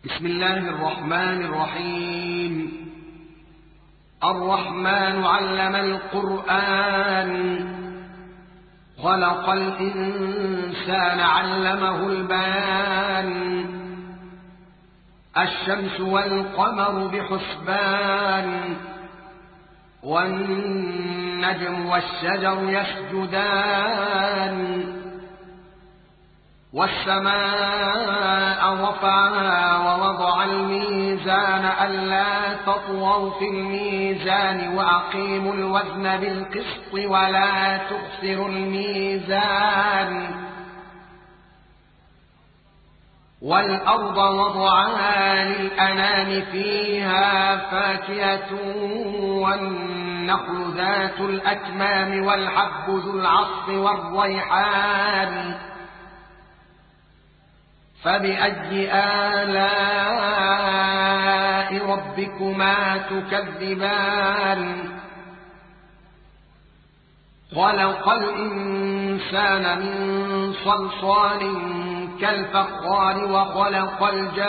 بسم الله الرحمن الرحيم. الرحمن علم القرآن، خلق الإنسان علمه البيان. الشمس والقمر بحسبان، والنجم والشجر يسجدان. والسماء رفعها ووضع الميزان ألا تطغوا في الميزان وأقيموا الوزن بالقسط ولا تخسروا الميزان. والأرض وضعها للأنام فيها فاكهة والنخل ذات الأكمام والحب ذو العصف والريحان. فبأي آلاء ربكما تكذبان؟ خلق الإنسان من صلصال كالفخار وخلق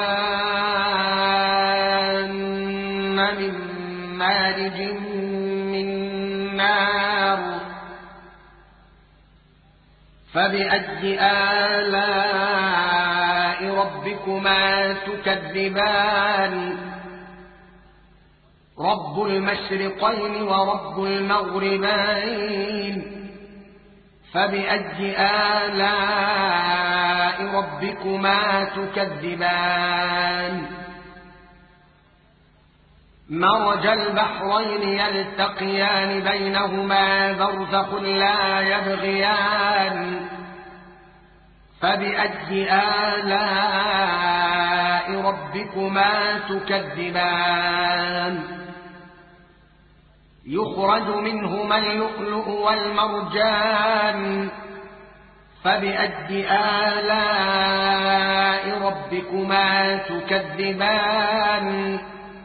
الجان من مارج من نار. فبأي آلاء ربكما تكذبان؟ رب المشرقين ورب المغربين. فبأي آلاء ربكما تكذبان؟ مرج البحرين يلتقيان بينهما برزخ لا يبغيان. فبأي آلاء ربكما تكذبان؟ يخرج منهما اللؤلؤ والمرجان. فبأي آلاء ربكما تكذبان؟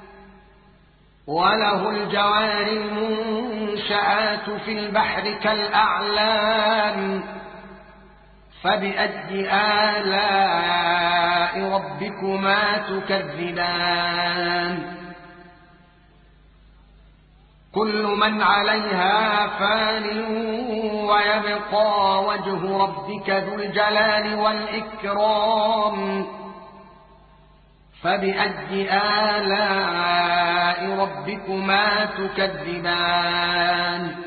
وله الجوار المنشآت في البحر كالأعلام. فبأي آلاء ربكما تكذبان؟ كل من عليها فان ويبقى وجه ربك ذو الجلال والإكرام. فبأي آلاء ربكما تكذبان؟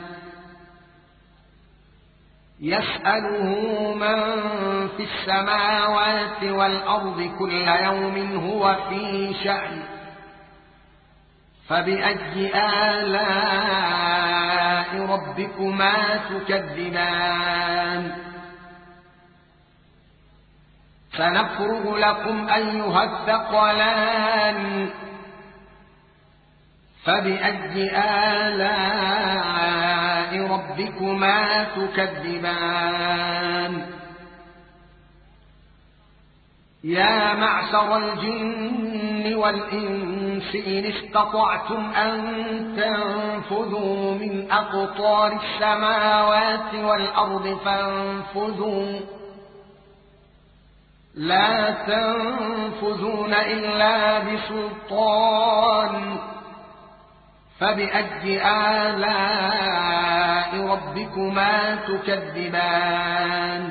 يسأله من في السماوات والأرض كل يوم هو في شأن. فبأي آلاء ربكما تكذبان؟ سنفرغ لكم أيها الثقلان. فبأي آلاء ربكما تكذبان؟ يا معشر الجن والإنس إن استطعتم أن تنفذوا من أقطار السماوات والأرض فانفذوا، لا تنفذون إلا بسلطان. فبأي آلاء ربكما تكذبان؟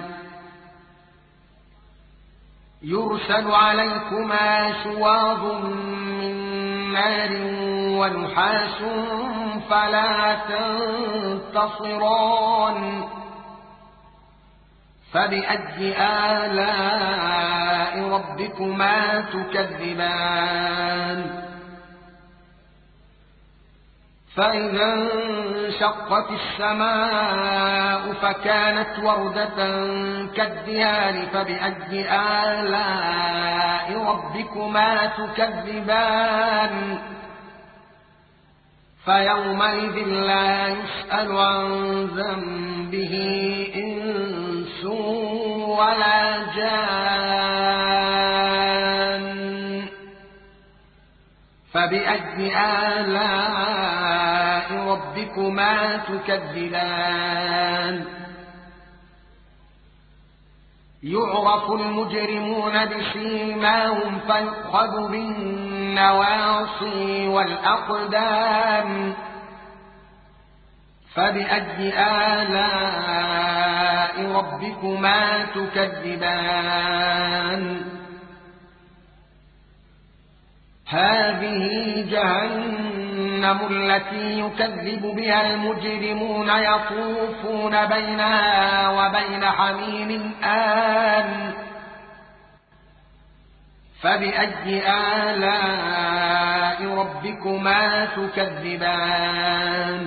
يرسل عليكما شواظ من نار ونحاس فلا تنتصران. فبأي آلاء ربكما تكذبان؟ فإذا انشقت السماء فكانت وردة كالدهان. فبأي آلاء ربكما تكذبان؟ فيومئذ لا يسأل عن ذنبه إنس ولا جان. فبأي آلاء ربكما تكذبان؟ يعرف المجرمون بسيماهم فيؤخذ بالنواصي والأقدام فبأي آلاء ربكما تكذبان هذه جهنم التي يكذب بها المجرمون يطوفون بينها وبين حميم آن فبأي آلاء ربكما تكذبان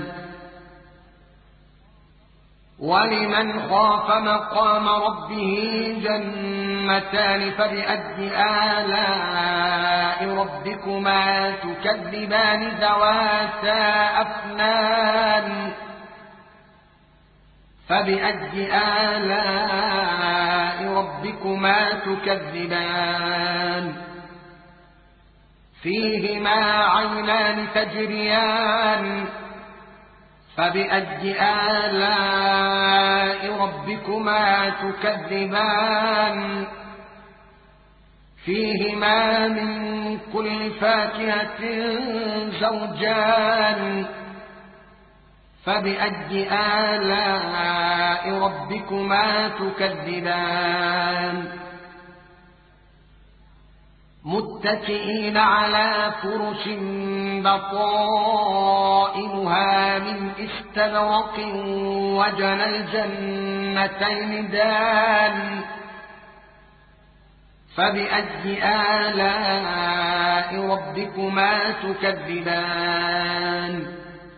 ولمن خاف مقام ربه جنتان فبأي آلاء ربكما تكذبان ذواتا أفنان فبأي آلاء ربكما تكذبان فيهما عينان تجريان فبأي آلاء ربكما تكذبان فيهما من كل فاكهة زوجان فبأي آلاء ربكما تكذبان متكئين على فرش بطائنها من استبرق وجنى الجنتين دان فبأي آلاء ربكما تكذبان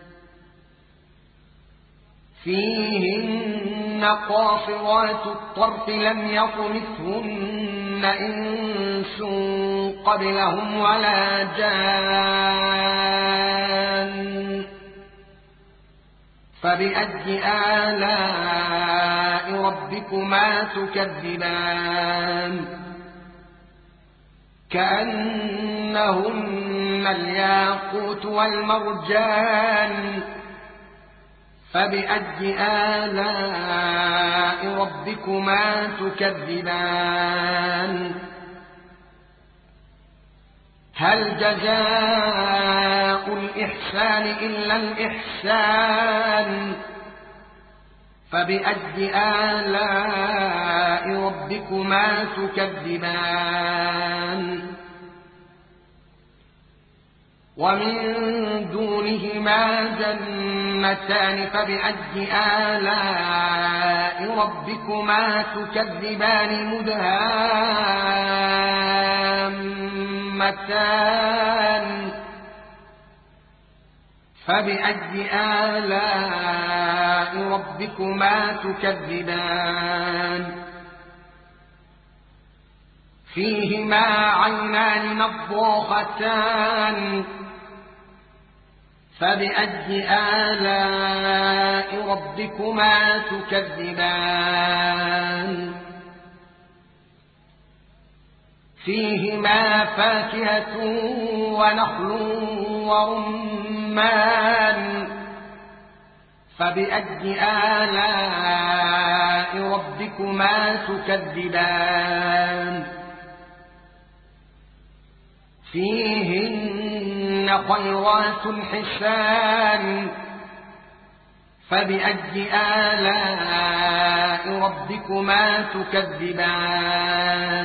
فيهن قاصرات الطرف لم يطمثهن إنس قبلهم ولا جان فبأي آلاء ربكما تكذبان كأنهن الياقوت والمرجان فبأي آلاء ربكما تكذبان هل جزاء الإحسان إلا الإحسان فبأي آلاء ربكما تكذبان ومن دونهما جنتان فبأي آلاء ربكما تكذبان مدهامتان فبأي آلاء ربكما تكذبان فيهما عينان نضاختان فبأي آلاء ربكما تكذبان فيهما فاكهة ونخل ورمان فبأي آلاء ربكما تكذبان فيهن خيرات حسان فبأي آلاء ربكما تكذبان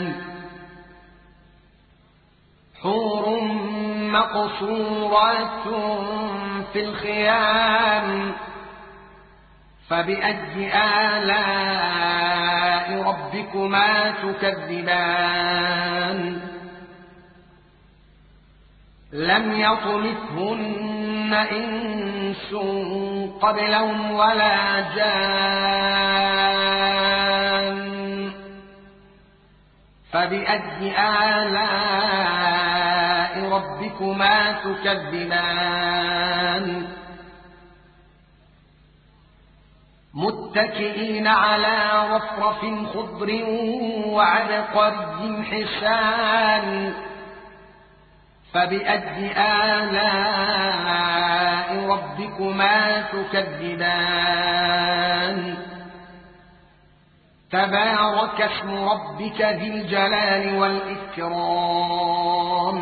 حور مقصورات في الخيام فبأي آلاء ربكما تكذبان لم يطمثهن إنس قبلهم ولا جان فبأي آلاء ربكما تكذبان متكئين على رفرف خضر وعبقري حسان فبأي آلاء ربكما تكذبان تبارك اسم ربك ذي الجلال والإكرام